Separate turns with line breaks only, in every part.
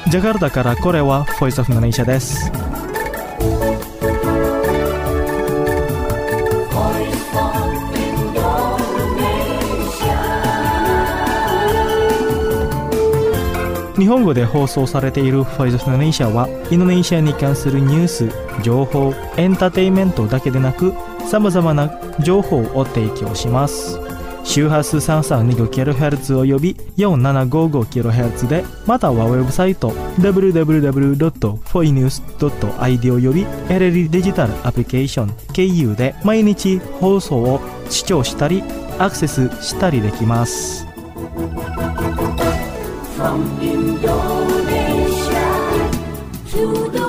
ジャカルタからこれはボイスオフマレーシアです。日本語で放送されているボイスオフマレーシアはインドネシアに関するニュース、情報、エンターテインメントだけでなく様々な情報を提供します。周波数 332kHz および 4755kHz で、またはウェブサイト www.foinews.id および LLD デジタルアプリケーション KU で毎日放送を視聴したりアクセスしたりできます。From Indonesia to the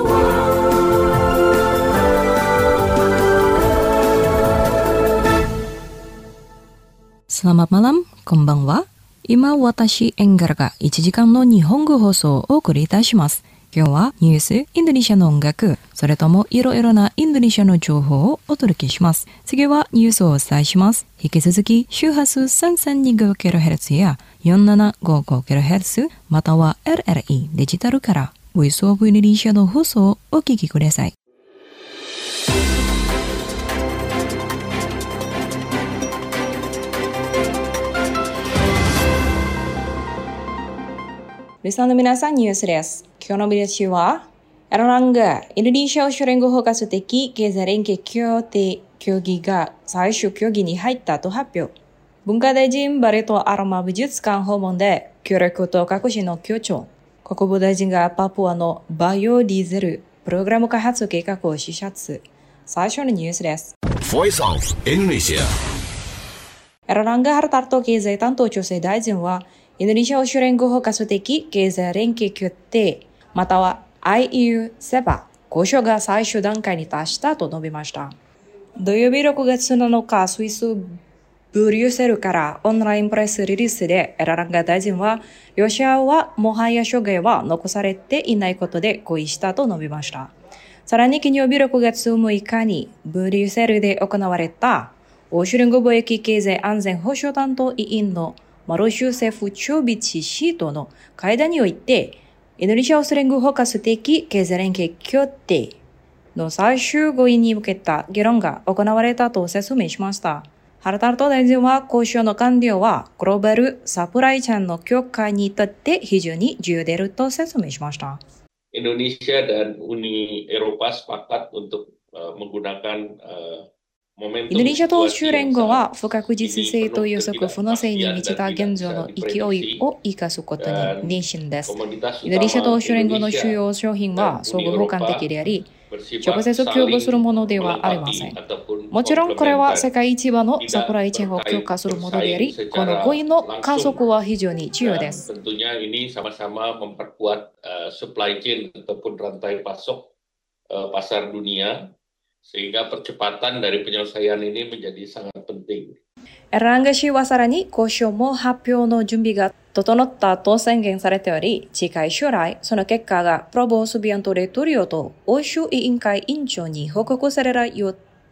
world。Selamat malam, konbanwa. 今、私、エンガラが1時間の日本語放送をお送りいたします。今日はニュース、インドネシアの音楽、それともいろいろなインドネシアの情報をお届けします。次はニュースをお伝えします。引き続き、周波数 332kHz や 4755kHz または LLE デジタルからボイスオブインドネシアの放送をお聞きください。リスナーの皆さん、ニュースです。今日のビデオは、エラランがインドネシア主連合包括的経済連携協定協議が最終協議に入ったと発表。文化大臣バレトアロマ美術館訪問で協力と革新の強調。国防大臣がパプアのバイオディーゼルプログラム開発計画を視察。最初のニュースです。
Voice of Indonesia。
エラランガハルタルト経済担当調整大臣は、インドネシア主連合包括的経済連携協定、または IEU-SEPA 交渉が最終段階に達したと述べました。土曜日6月7日、スイスブリュッセルからオンラインプレスリリースでエラランガ大臣は、ロシアはもはや諸外は残されていないことで合意したと述べました。さらに金曜日6月6日にブリュッセルで行われた欧州連合貿易経済安全保障担当委員のマロ州政府長備地氏との会談において、インドネシアオス連合包括的経済連携協定の最終合意に向けた議論が行われたと説明しました。ハルタルト大臣は交渉の完了はグローバルサプライチェーンの強化にとって非常に重要であると説明しました。
Indonesia dan Uni Eropa sepakat untuk menggunakanインドネシアと欧州連合は不確実性と予測不能性に満ちた現状の勢いを生かすことに熱心です。インドネシアと欧州連合の主要商品は相互補完的であり、直接競合するものではありません。もちろんこれは世界一番のサプライチェーンを強化するものであり、この合意の加速は非常に重要です。 Tentunya ini sama-sama memperkuat supply chain ataupun rantai pasok pasar dunia.Sehingga percepatan dari penyelesaian ini menjadi sangat penting.
エランガ氏はさらに交渉も発表の準備が整ったと宣言されており、近い将来、その結果がプロボースビアントレトリオと欧州委員会委員長に報告される予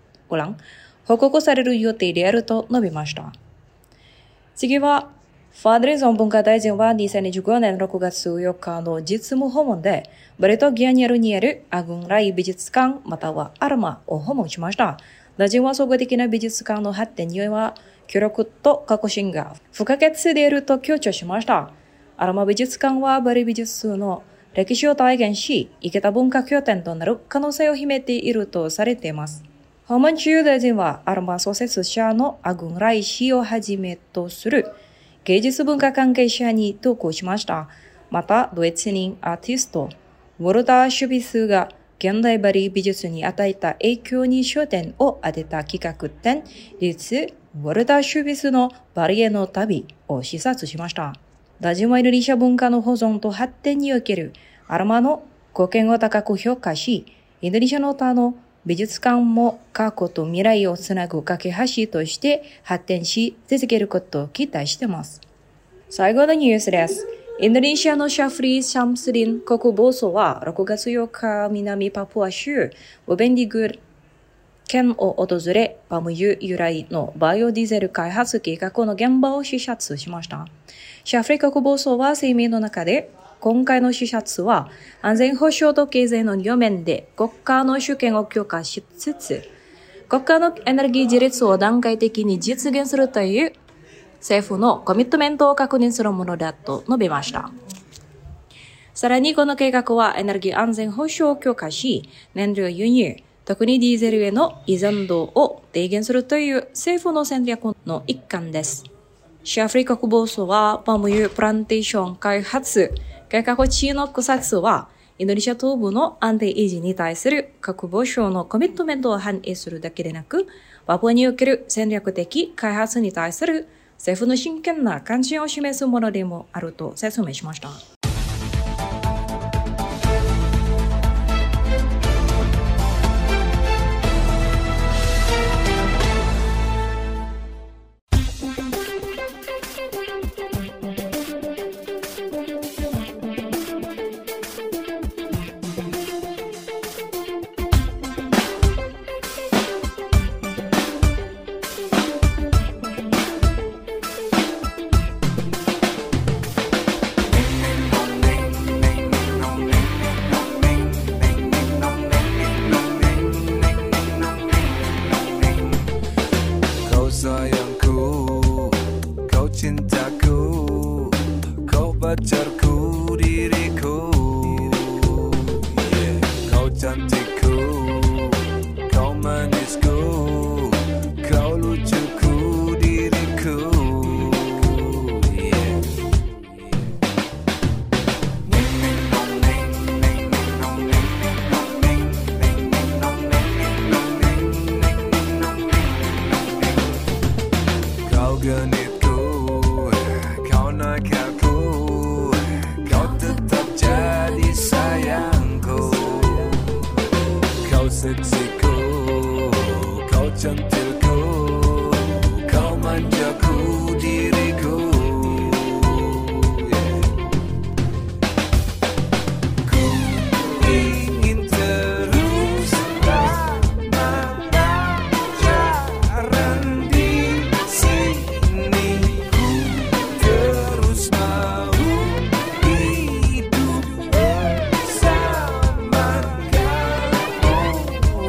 定であると述べました。次は、ファーデリゾン文化大臣は2015年6月4日の実務訪問で、バレトギアニャルにあるアグンライ美術館またはアルマを訪問しました。大臣は総合的な美術館の発展には、協力と革新が不可欠であると強調しました。アルマ美術館はバリ美術の歴史を体現し、生けた文化拠点となる可能性を秘めているとされています。訪問中大臣はアルマ創設者のアグンライ氏をはじめとする芸術文化関係者に投稿しました。また、ドイツ人アーティスト、ウォルター・シュビスが現代バリ美術に与えた影響に焦点を当てた企画展、ウォルター・シュビスのバリへの旅を視察しました。大臣はインドネシア文化の保存と発展におけるアルマの貢献を高く評価し、インドネシアの他の美術館も過去と未来をつなぐ架け橋として発展し続けることを期待しています。最後のニュースです。インドネシアのシャフリー・シャムスリン国防相は6月8日南パプア州ウベンディグル県を訪れ、パム油由来のバイオディーゼル開発計画の現場を視察しました。シャフリー国防相は声明の中で、 今回の視察は安全保障と経済の両面で国家の主権を強化しつつ、国家のエネルギー自立を段階的に実現するという政府のコミットメントを確認するものだと述べました。さらにこの計画はエネルギー安全保障を強化し、燃料輸入、特にディーゼルへの依存度を低減するという政府の戦略の一環です。シアフリ国防省はパーム油プランテーション開発、計画地の草津はインドネシア東部の安定維持に対する国防省のコミットメントを反映するだけでなく、パプアにおける戦略的開発に対する政府の真剣な関心を示すものでもあると説明しました。
Sayangku, kau cintaku, kau pacarku, diriku, kau cantikku, kau manisku, kau lucuku, diriku. Kau genitku, kau nakalku, kau tetap jadi sayangku. Kau seksiku, kau centilku, kau manjaku, diriku. Ku ingin terus lama pacaran di sini, ku terus mau hidup bersama kamu.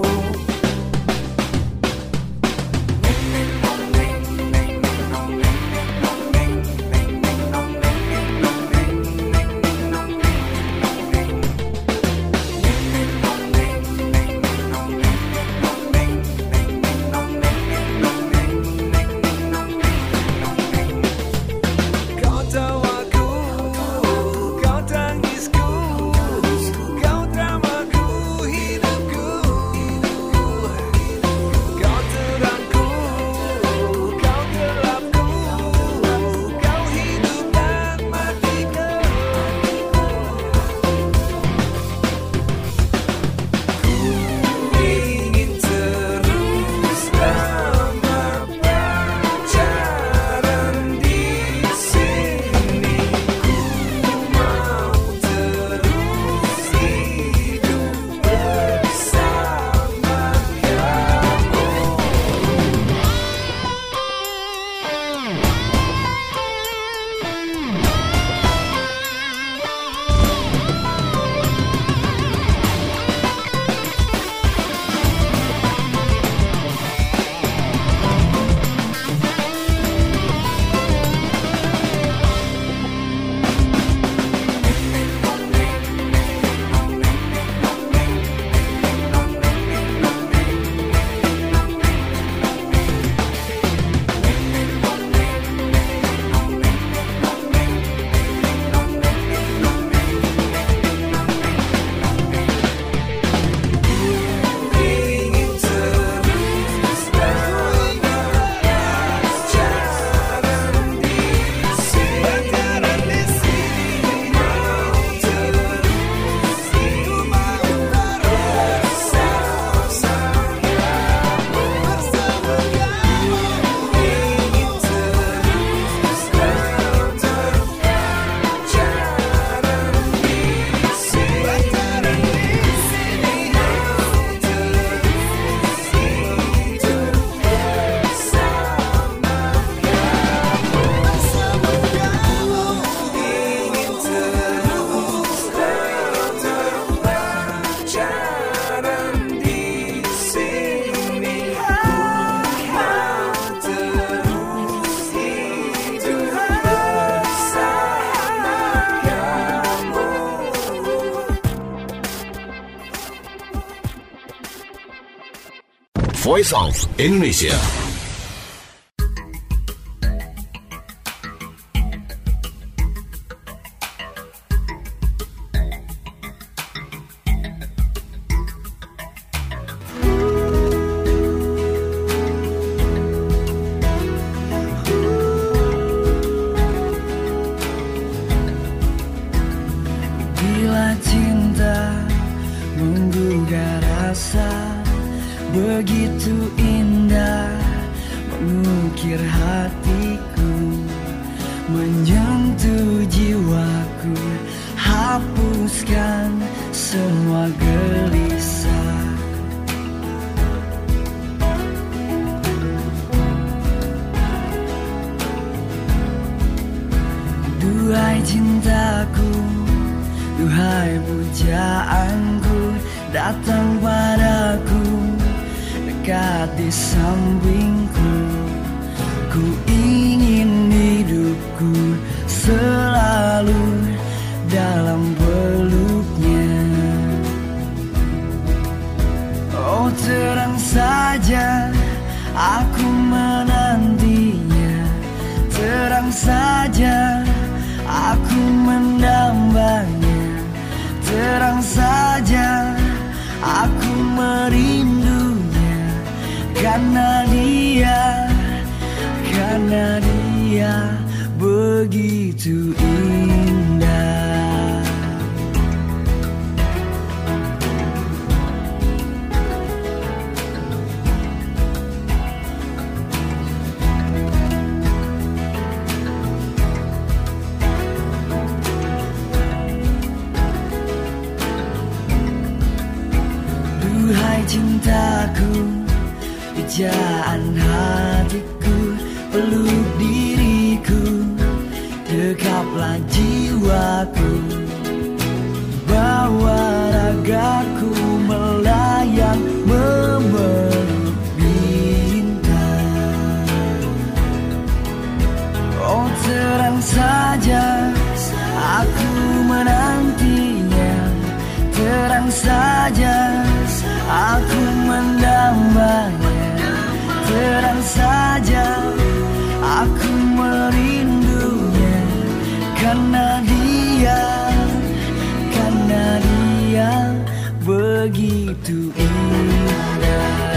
Voice of Indonesia.
Bila cinta menggugah rasa, begitu indah mengukir hatiku, menyentuh jiwaku, hapuskan semua gelisah. Duhai cintaku, duhai pujaanku, datang padaku, dekat di sampingku. Ku ingin hidupku selalu dalam peluknya. Oh, terang saja aku menantinya, terang saja aku mendambanya, terang saja aku merindunya, karena dia begitu indah. Duhai cintaku, pujaan hatiku, peluk diriku, dekaplah jiwaku, bawa ragaku melayang memeluk bintang. Oh, terang saja aku menantinya, terang saja aku mendambanya, terang saja aku merindunya, karena dia begitu indah.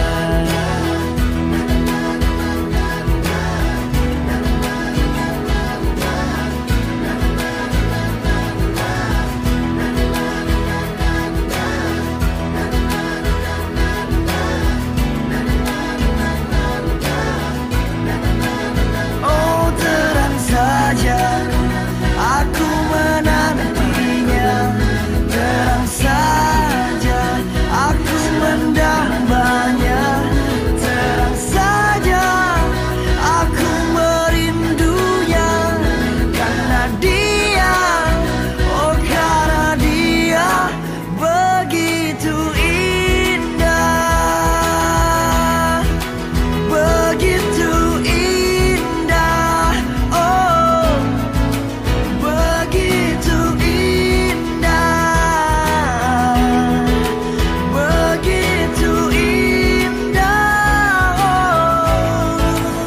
Aku menantinya, terang saja aku mendambanya, terang saja aku merindunya, karena dia, oh karena dia begitu indah, begitu indah, oh begitu indah, begitu indah, oh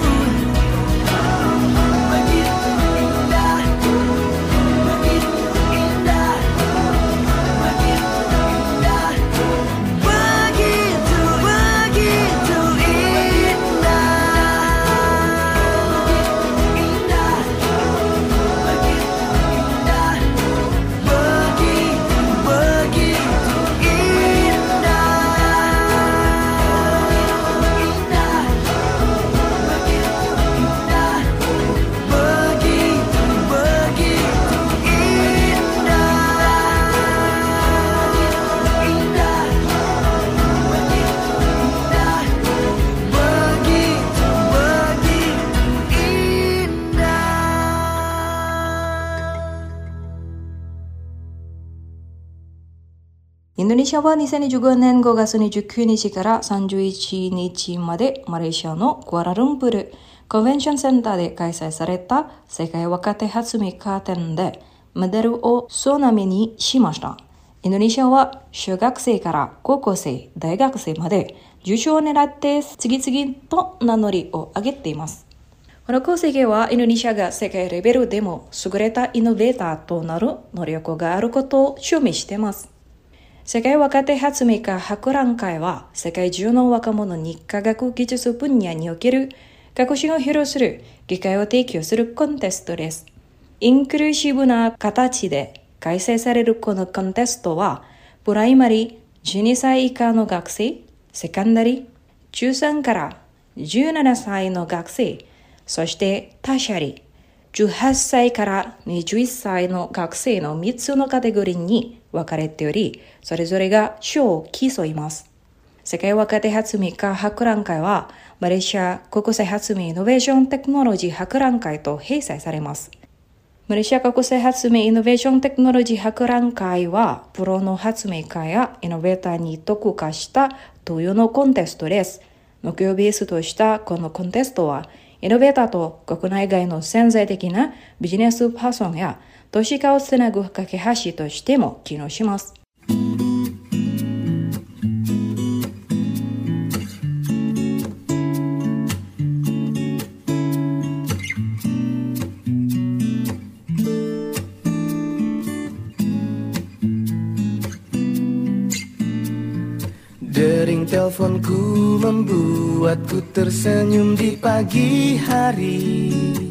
begitu indah, begitu indah, begitu indah, begitu
インドネシアは2015年5月29日から31日までマレーシアのクアラルンプールコンベンションセンターで開催された世界若手発明家展でメダルを総なめにしました。インドネシアは小学生から高校生、大学生まで受賞を狙って次々と名乗りを上げています。この功績はインドネシアが世界レベルでも優れたイノベーターとなる能力があることを証明しています。世界若手発明家博覧会は世界中の若者に科学技術分野における革新を披露する機会を提供するコンテストです。インクルーシブな形で開催されるこのコンテストは、プライマリー12歳以下の学生、セカンダリー13から17歳の学生、そしてターシャリー18歳から21歳の学生の3つのカテゴリーに分かれており、それぞれが賞を競います。世界若手発明家博覧会は、マレーシア国際発明イノベーションテクノロジー博覧会と併催されます。マレーシア国際発明イノベーションテクノロジー博覧会は、プロの発明家やイノベーターに特化した投与のコンテストです。目標をベースとしたこのコンテストは、イノベーターと国内外の潜在的なビジネスパーソンや投資家をつなぐ架け橋としても機能します。
Dering teleponku membuatku tersenyum di pagi hari.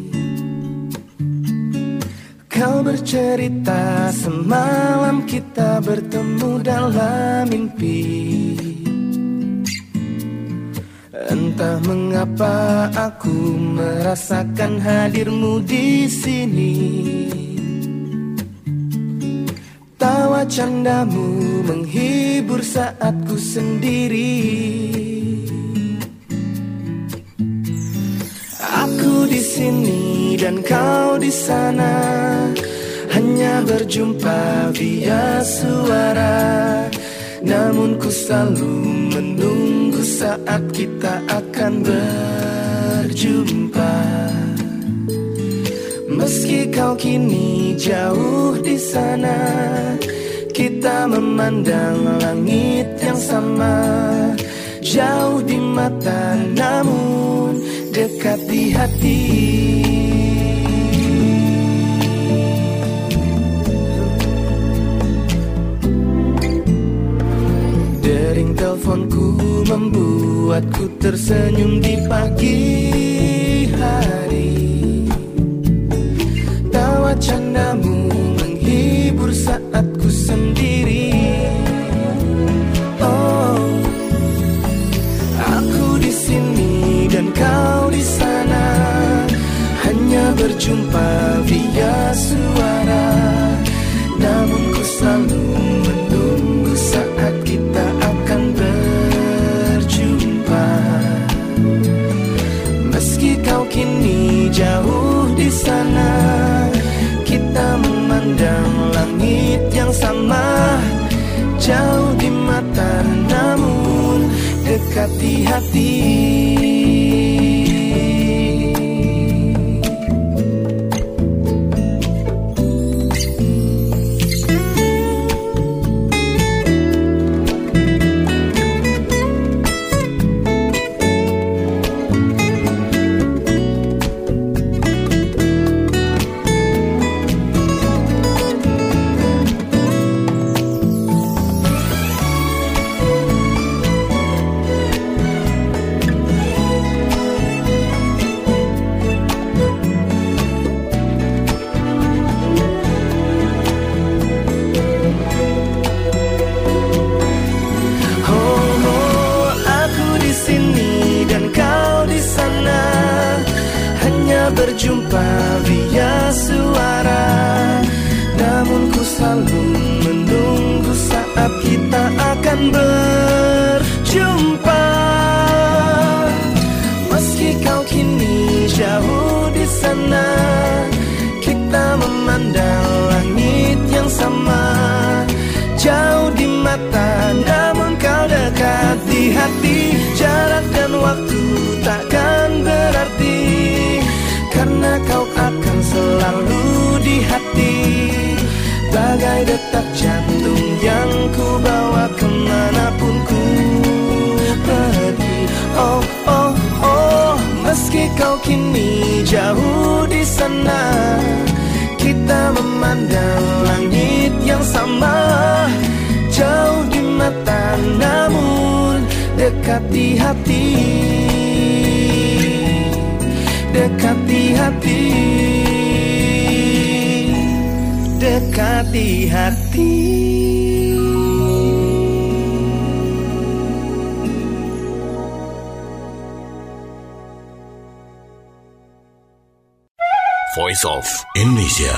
Kau bercerita semalam kita bertemu dalam mimpi. Entah mengapa aku merasakan hadirmu di sini. Tawa candamu menghibur saat ku sendiri. Aku di sini dan kau di sana, hanya berjumpa via suara. Namun ku selalu menunggu saat kita akan berjumpa. Meski kau kini jauh di sana, kita memandang langit yang sama. Jauh di mata namun dekat di hati. Dering teleponku membuatku tersenyum di pagi hari. Tawa candamu menghibur saat ku sendiri. Oh, aku di sini dan kau di sana, hanya berjumpa via suara. Namun ku selalu menunggu saat kita akan berjumpa. Meski kau kini jauh di sana, kita memandang langit yang sama. Jauh di mata namun dekat di hati. Berjumpa via suara. Namun ku selalu menunggu saat kita akan berjumpa. Meski kau kini jauh di sana, kita memandang langit yang sama. Jauh di mata namun kau dekat di hati. Jarak dan waktu takkan berarti, karena kau akan selalu di hati. Bagai detak jantung yang ku bawa kemanapun ku pergi. Jauh di sana kita memandang langit yang sama. Jauh di mata namun dekat di hati. Dekat di hati. Dekat di hati.
Voice of Indonesia.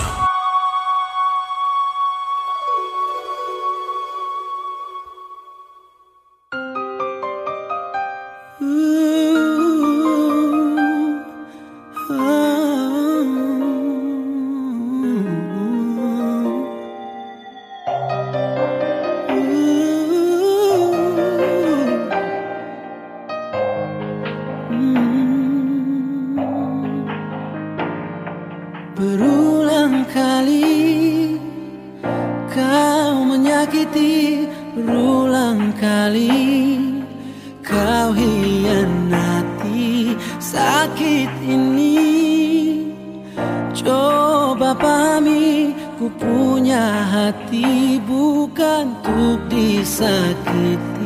Berulang kali kau menyakiti, berulang kali kau hianati. Sakit ini coba pahami, ku punya hati bukan untuk disakiti.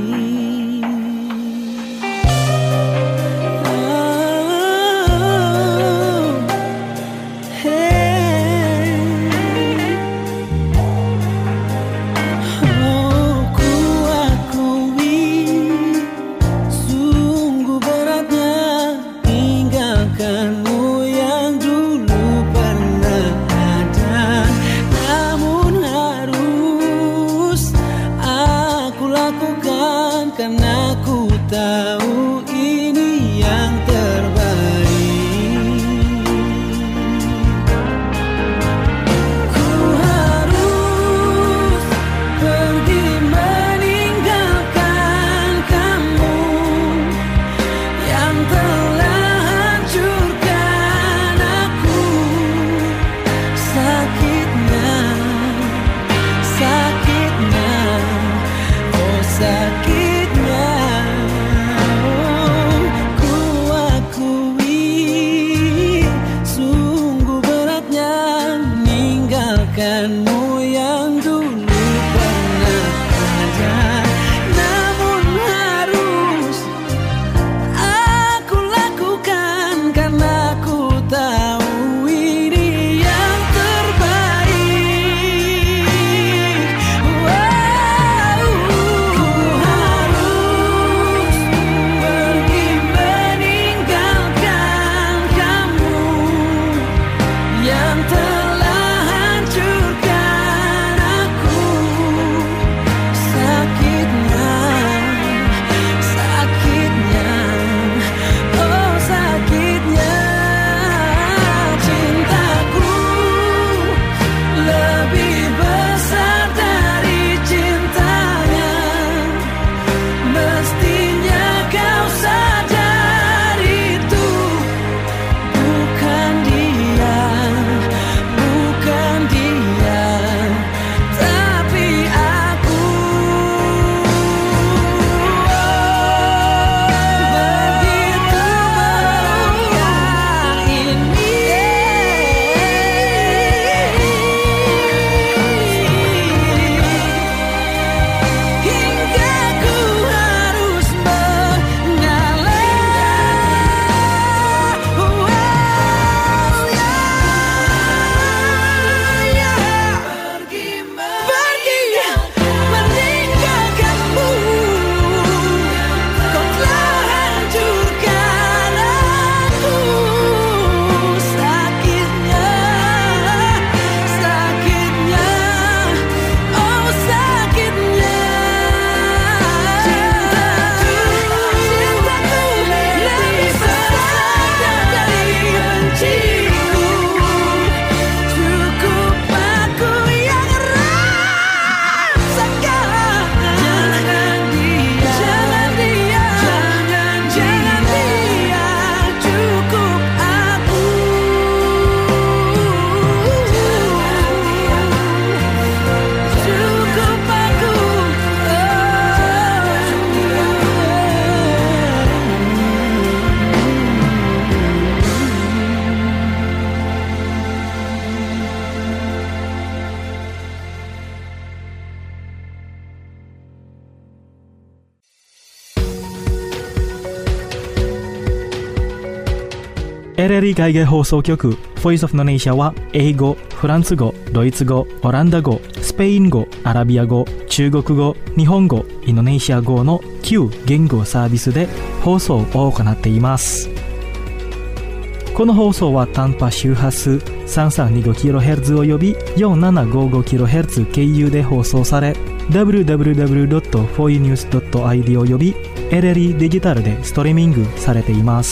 LLE 海外放送局 Voice of Indonesia は英語、フランス語、ドイツ語、オランダ語、スペイン語、アラビア語、中国語、日本語、インドネシア語の9言語サービスで放送を行っています。この放送は短波周波数 3325kHz および 4755kHz 経由で放送され、www.foinews.id および LLE デジタルでストリーミングされています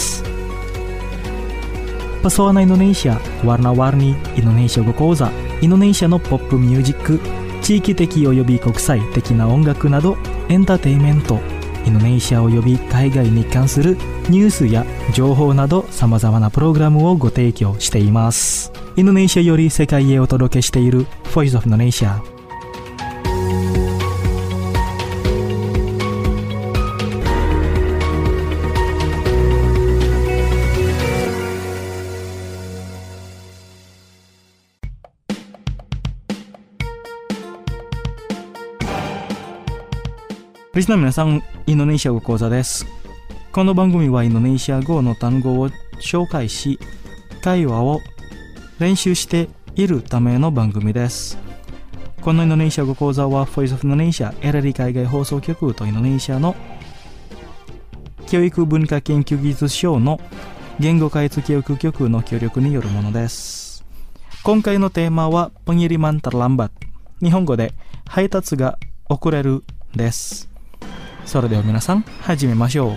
。Pesona Indonesia, Warna-warni Indonesia語講座、インドネシアのポップミュージック、地域的および国際的な音楽などエンターテインメント、インドネシアおよび海外に関するニュースや情報など様々なプログラムをご提供しています。インドネシアより世界へお届けしている Voice of Indonesia。リスナーの皆さん、インドネシア語講座です。この番組はインドネシア語の単語を紹介し、会話を練習しているための番組です。このインドネシア語講座は Voice of Indonesia LLE 海外放送局とインドネシアの教育文化研究技術省の言語開発教育局の協力によるものです。今回のテーマはpengiriman terlambat、日本語で配達が遅れるです。それでは皆さん始めましょう。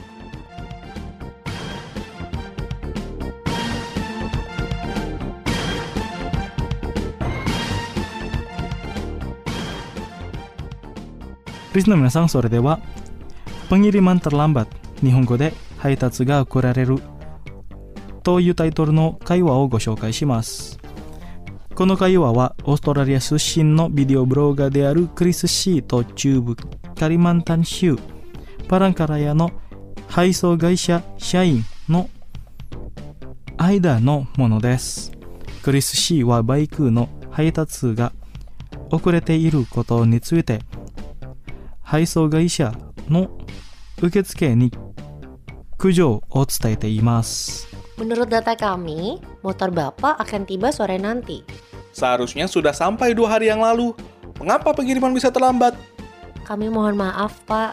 リスナーの皆さん、それではpengiriman terlambat、日本語で配達が遅れるというタイトルの会話をご紹介します。この会話はオーストラリア出身のビデオブロガーであるクリス・シーと中部カリマンタン州パランカラヤの配送会社社員の間のものです。クリス・シーはバイクの配達が遅れていることについて配送会社の受付に苦情を伝えています。
Menurut data kami, motor Bapak akan tiba sore nanti.
Seharusnya sudah sampai 2 hari yang lalu. Mengapa pengiriman bisa terlambat?
Kami mohon maaf, Pak.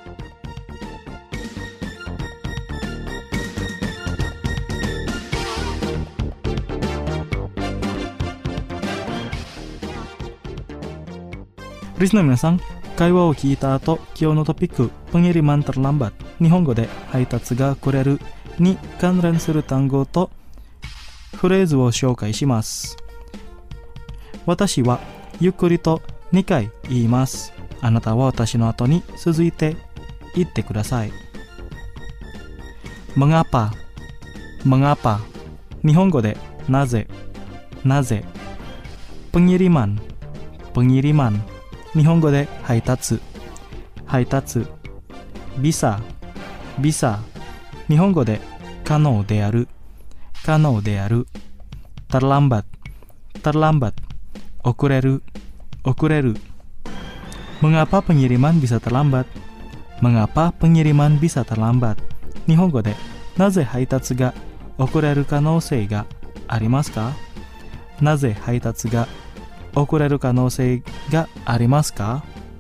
Listener の皆さん、会話を聞いた後、今日のトピック、pengiriman terlambat、日本語で配達が遅れるに関連する単語とフレーズを紹介します。私はゆっくりと2回言います。あなたは私の後に続いて言ってください。Mengapa、Mengapa、日本語でなぜ、なぜ。Pengiriman、Pengiriman、日本語で配達、配達。Bisa、Bisa、日本語で可能である、可能である。Terlambat、Terlambat、遅れる、遅れる。Mengapa pengiriman bisa terlambat? Mengapa pengiriman bisa terlambat? 日本語でなぜ配達が遅れる可能性がありますか？なぜ配達が遅れる可能性がありますか？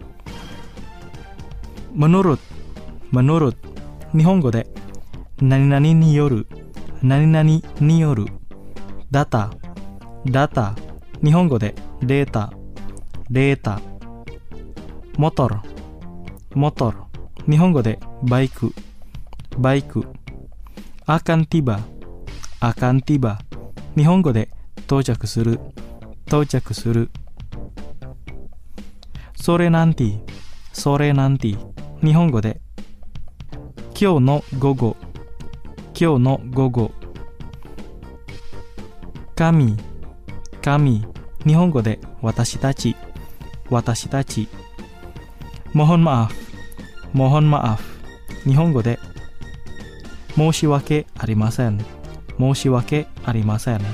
Menurut、Menurut、日本語で何々による、何々による。Data、Data、日本語でデータ、データ。Motor、Motor、日本語でバイク、バイク。Akan tiba、Akan tiba、日本語で到着する、到着する。Sore nanti、Sore nanti、日本語で今日の午後、今日の午後。Kami、Kami、日本語で私たち、私たち。Mohon maaf、Mohon maaf、日本語で申し訳ありません、申し訳ありません。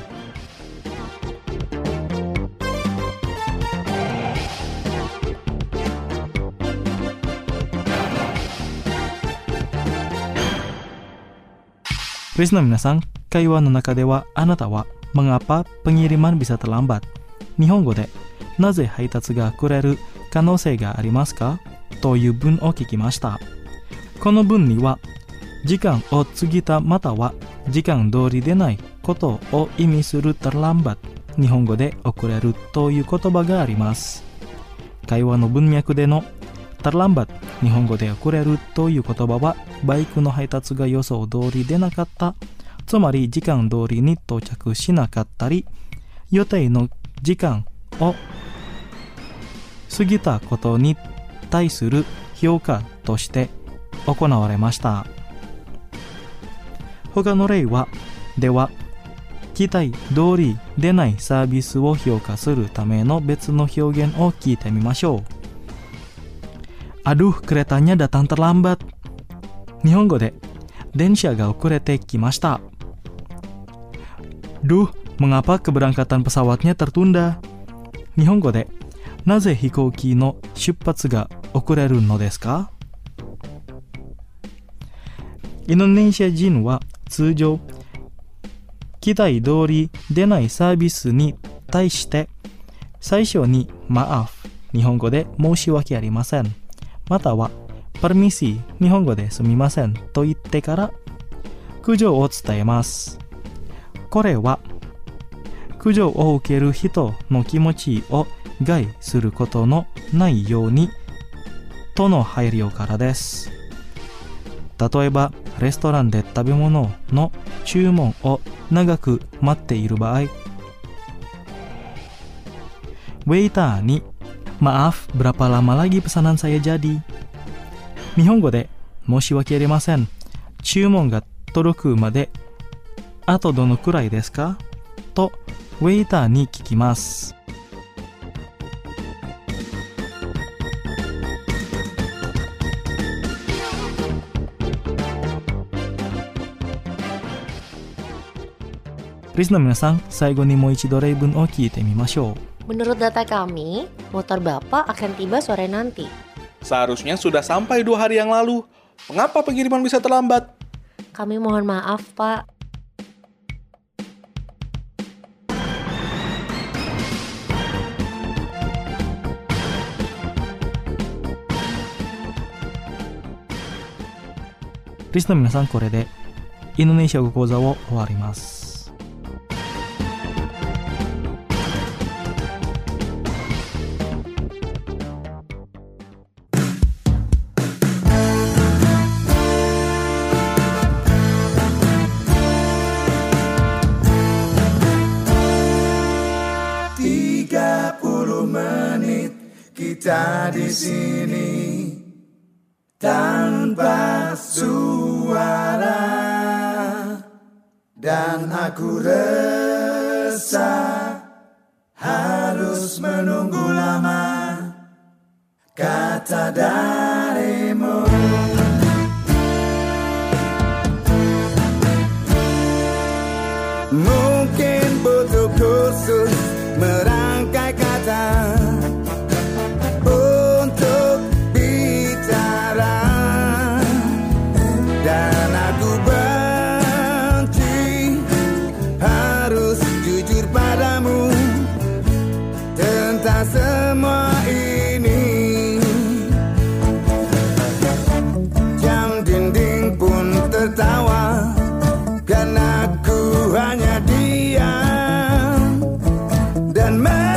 リスナーの皆さん、 会話の中ではあなたは mengapa pengiriman bisa terlambat? 日本語でなぜ配達が遅れる可能性がありますかという文を聞きました。この文には時間を過ぎたまたは時間通りでないことを意味する terlambat、 日本語で遅れるという言葉があります。会話の文脈での terlambat、 日本語で遅れるという言葉はバイクの配達が予想通りでなかった、つまり時間通りに到着しなかったり、予定の時間を過ぎたことに対する評価として行われました。他の例では期待通りでないサービスを評価するための別の表現を聞いてみましょう。Aduh, keretanya datang terlambat。 日本語で電車が遅れてきました。Duh, mengapa keberangkatan pesawatnya tertunda? 日本語でなぜ飛行機の出発が遅れるのですか？インドネシア人は通常期待通りでないサービスに対して最初に maaf、 日本語で申し訳ありません、または permisi、 日本語ですみませんと言ってから苦情を伝えます。これは苦情を受ける人の気持ちを害することのないようにとの配慮からです。例えばレストランで食べ物の注文を長く待っている場合、ウェイターに Maaf, berapa lama lagi pesanan saya jadi? 日本語で申し訳ありません、注文が届くまであとどのくらいですかとウェイターに聞きます。リスナーの皆さん、最後にもう一度例文を聞いてみましょう。
Menurut data kami, motor Bapak akan tiba sore nanti.
Seharusnya sudah sampai 2 hari yang lalu. Mengapa pengiriman bisa terlambat?
Kami mohon maaf, Pak.
Listener の皆さん、これでインドネシア語講座を終わります。
Kita di sini tanpa suara, dan aku resah harus menunggu lama kata darimu. Mungkin butuh kursus merangkai kata untuk bicara, dan aku benci harus jujur padamu tentang semua ini. Jam dinding pun tertawa karena aku hanya diam dan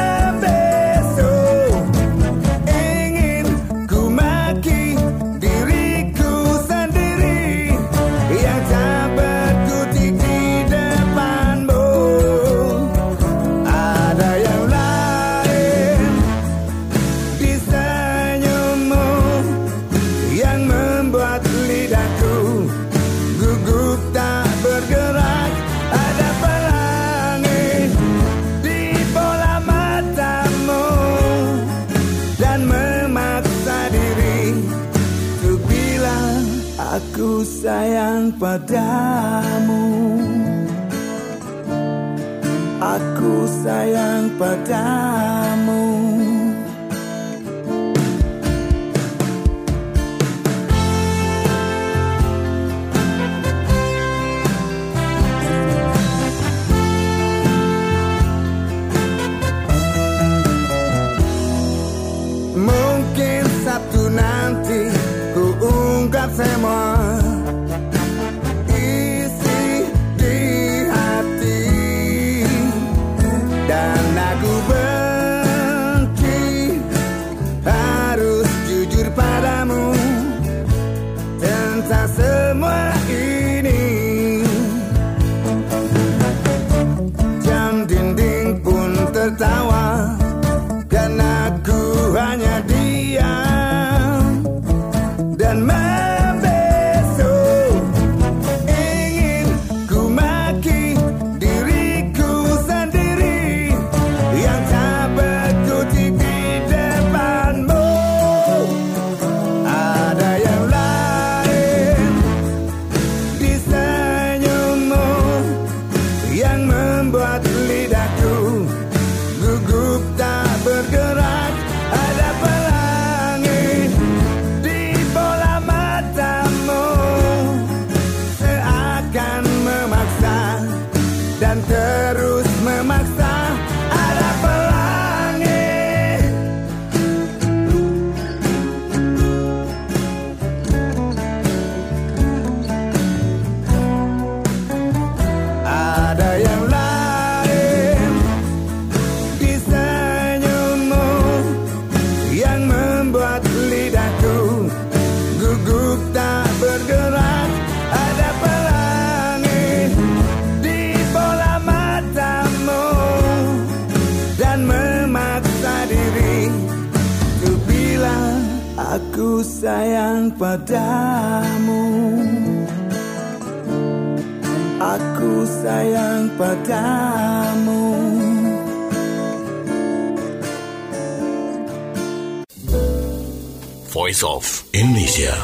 aku sayang padamu, aku sayang padamu. dan terus memaksa ada pelangi. Ada yang lain di senyummu yang membuat lidahku gugup tak bergerak. Ada pelangi di bola matamu dan memaksa diri untuk bilang aku sayang padamu. Aku sayang padamu.
Voice of Indonesia.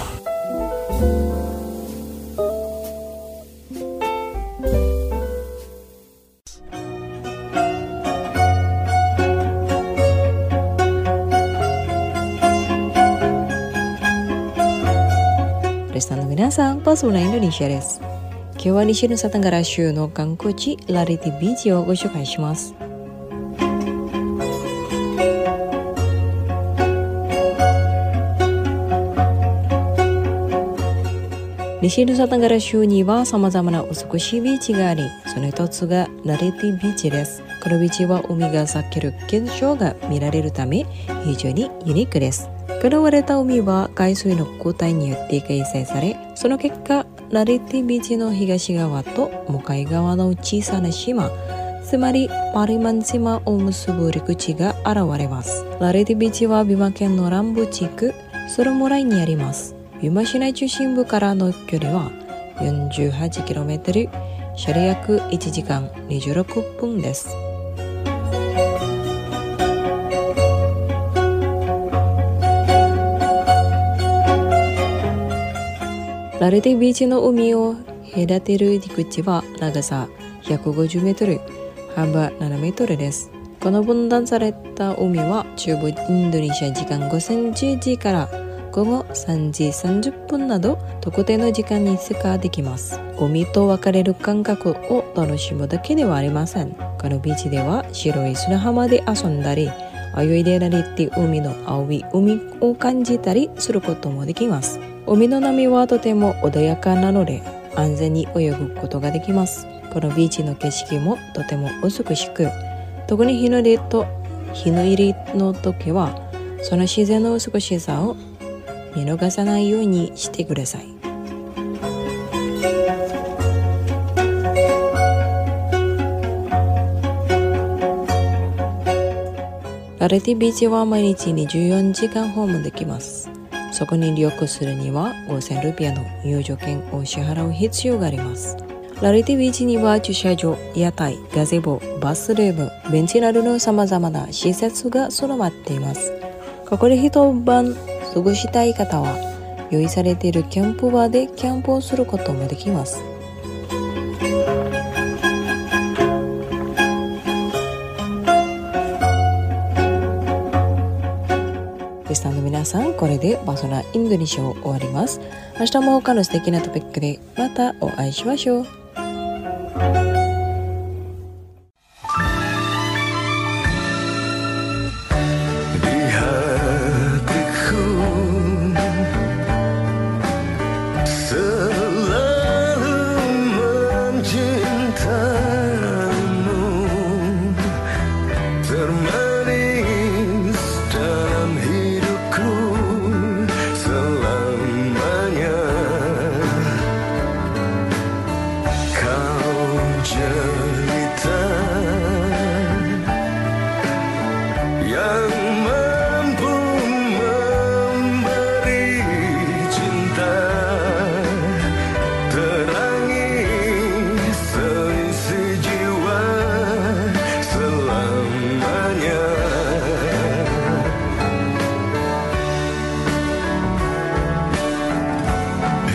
Restandの皆さん、パーソナルインドネシアです。今日は西ヌサタンガラ州の観光地ラリティビーチをご紹介します。西ヌサタンガラ州には様々な美しいビーチがあり、その一つがラリティビーチです。このビーチは海が裂ける現象が見られるため非常にユニークです。現れた海は海水の固体によって形成され、その結果ラリティビーチの東側と向かい側の小さな島、つまりパリマン島を結ぶ陸地が現れます。ラリティビーチはビマ県の南部地区ソロモライにあります。ビマ市内中心部からの距離は 48km、 車で約1時間26分です。ラリティビーチの海を隔てる陸地は長さ150メートル、幅7メートルです。この分断された海は中部インドネシア時間午前10時から午後3時30分など特定の時間に通過できます。海と分かれる感覚を楽しむだけではありません。このビーチでは白い砂浜で遊んだり、泳いでられて海の青い海を感じたりすることもできます。海の波はとても穏やかなので安全に泳ぐことができます。このビーチの景色もとても美しく、特に日の出と日の入りの時はその自然の美しさを見逃さないようにしてください。ラリティビーチは毎日24時間訪問できます。そこに旅行するには5000ルピアの入場券を支払う必要があります。ラリティビーチには駐車場、屋台、ガゼボ、バスルーム、ベンチなどの様々な施設が備わっています。ここで一晩過ごしたい方は用意されているキャンプ場でキャンプをすることもできます。リスナーの皆さん、これでパーソナルインドネシアを終わります。明日も他の素敵なトピックでまたお会いしましょう。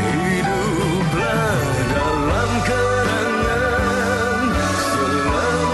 Hiduplah dalam kenangan selama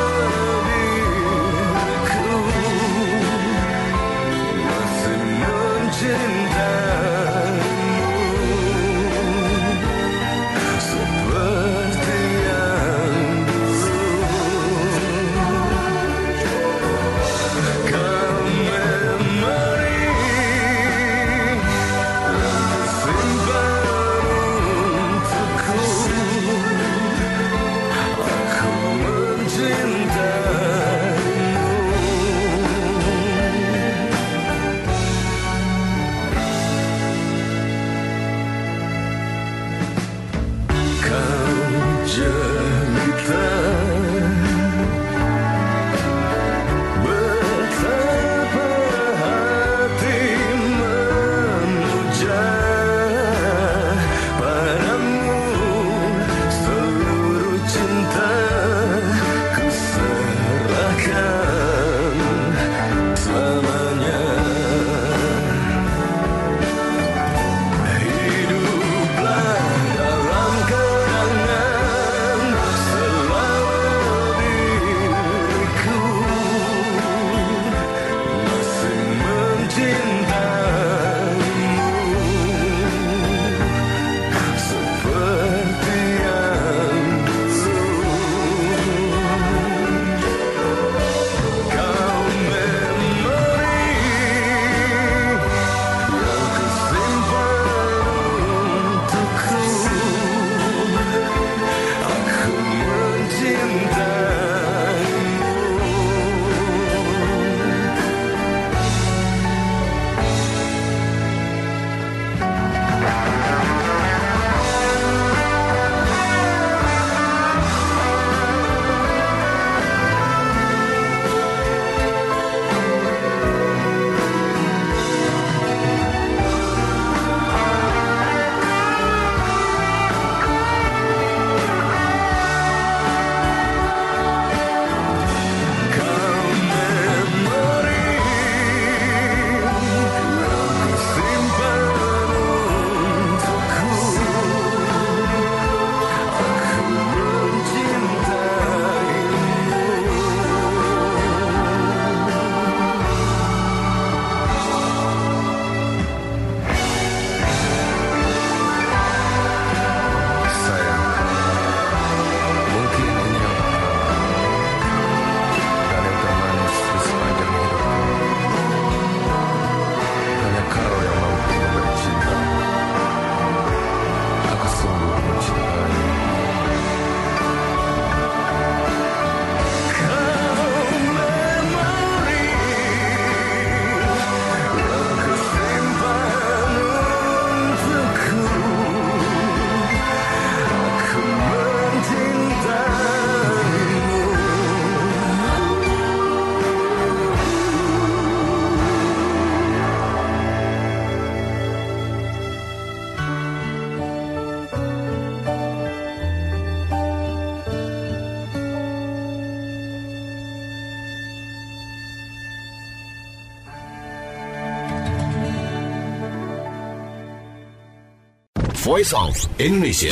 Voice of Indonesia.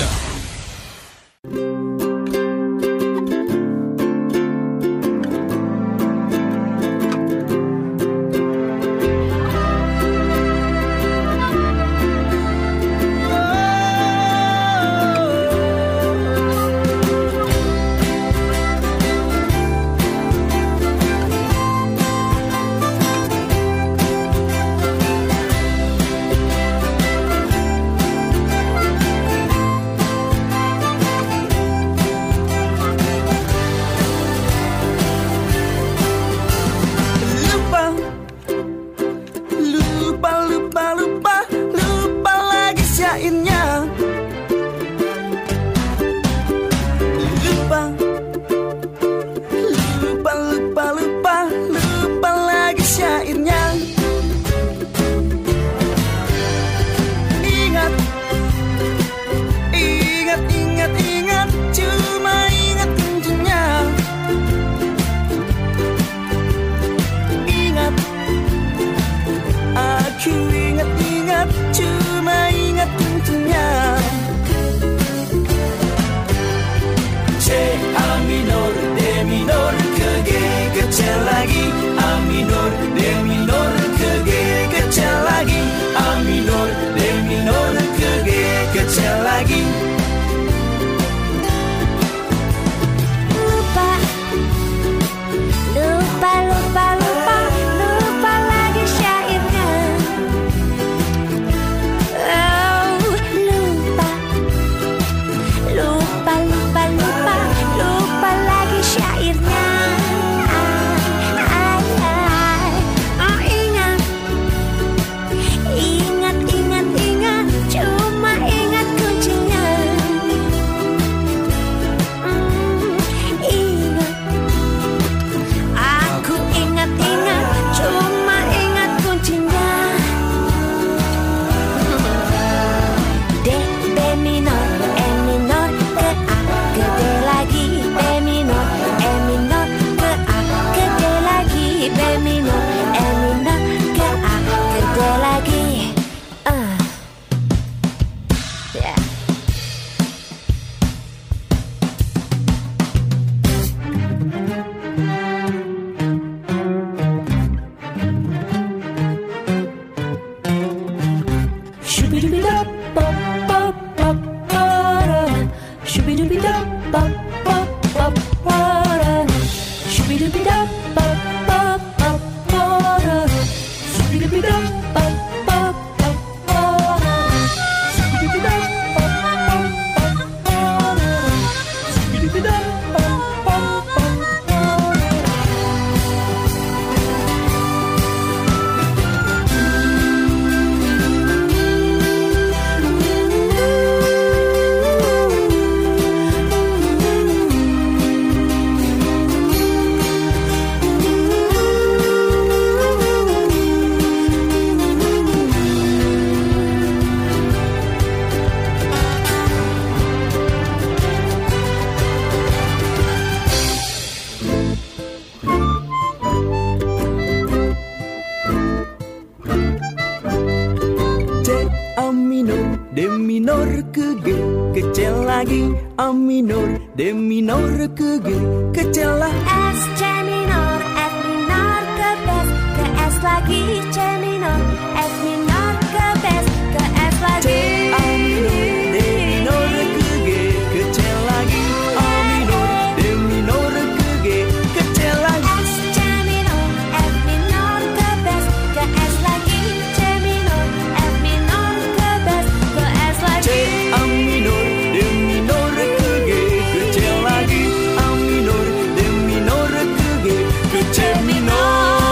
A minor, D minor ke G kecil lah.
S C minor, F minor ke bass ke S lagi, C minor, F minor ke bass ke S lagi.
A minor, D minor ke G kecil lagi. A minor, D minor ke G kecil lagi.
S C minor, F minor ke bass ke S lagi, C minor, F minor ke bass ke S lagi.
A minor, D minor ke G kecil lagi. A minor, D minor ke G ke C minor.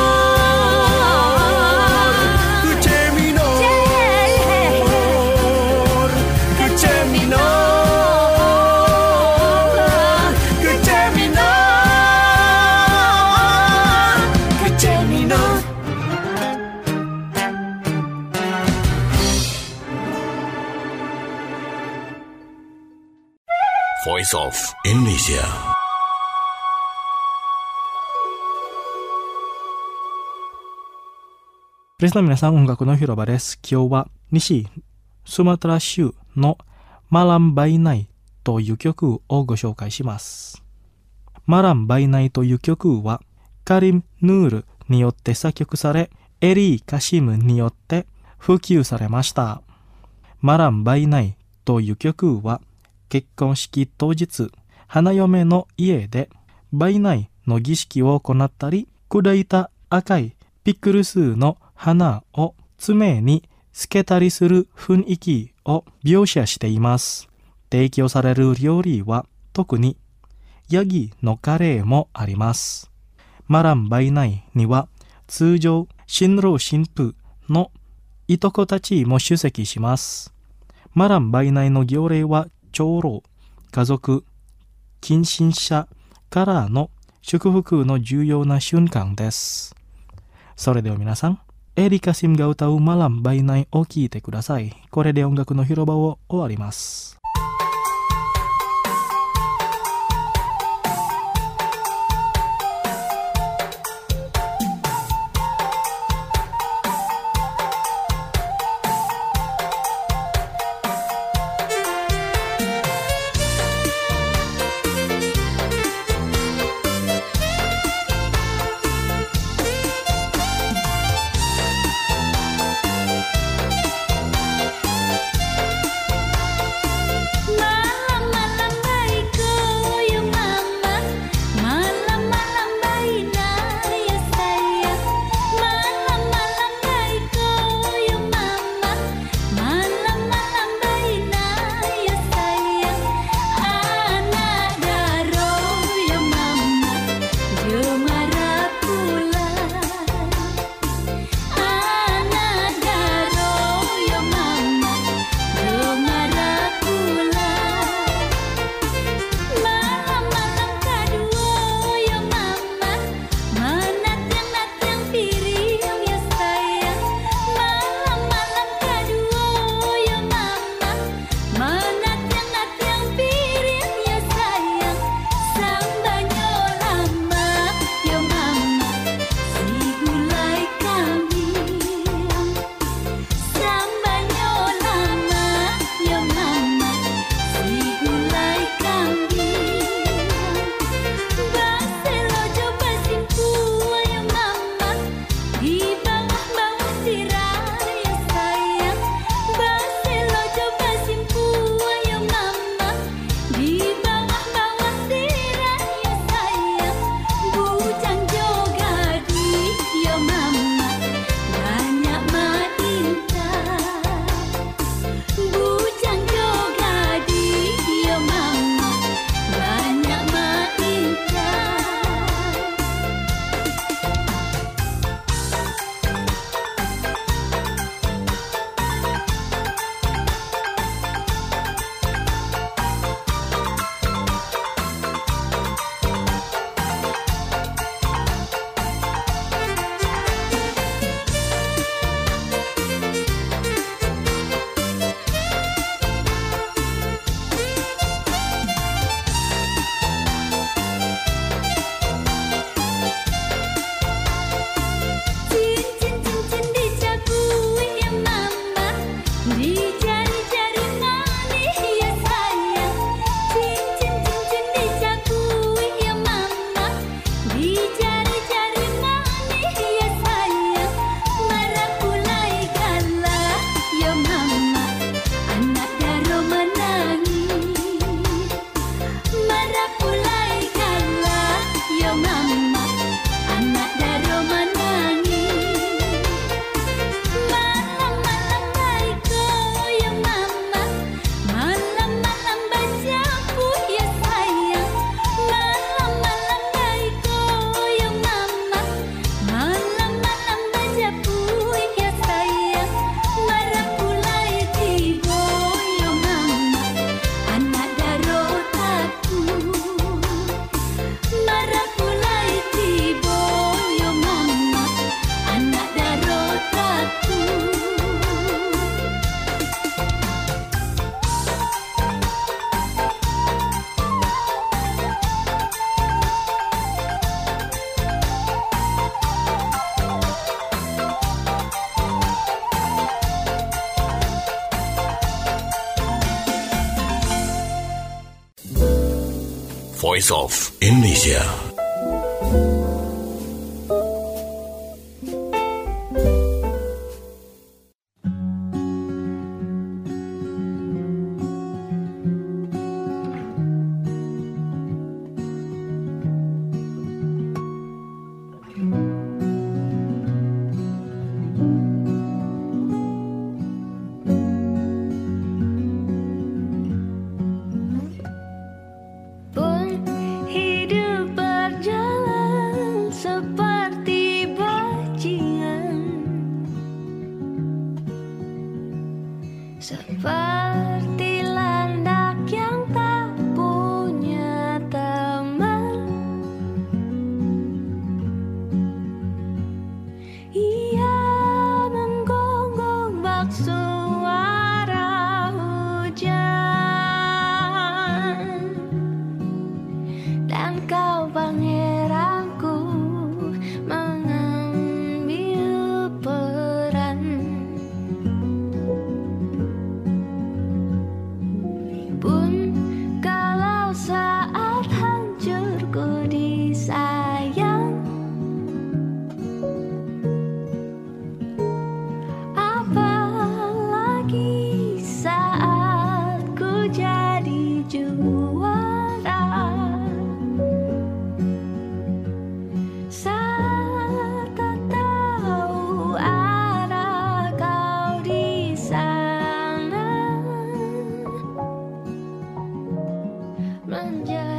Voice of Indonesia.
プレスの皆さん、音楽の広場です。今日は西スマトラ州のマランバイナイという曲をご紹介します。マランバイナイという曲はカリム・ヌールによって作曲され、エリー・カシムによって普及されました。マランバイナイという曲は結婚式当日、花嫁の家でバイナイの儀式を行ったり、砕いた赤いピクルスの花を爪につけたりする雰囲気を描写しています。提供される料理は特にヤギのカレーもあります。マランバイナイには通常新郎新婦のいとこたちも出席します。マランバイナイの行礼は長老、家族、近親者からの祝福の重要な瞬間です。それでは皆さん、エリカシムが歌うマランバイナイを聴いてください。これで音楽の広場を終わります。
Voice of Indonesia.
Seperti landak yang tak punya teman, ia menggonggong bak suara hujan. Dan kau pangeranku mengambil peran. Pun kalau saat hancurku disayang, apalagi saat ku jadi juara. Saat tak tahu arah kau di sana, menjadi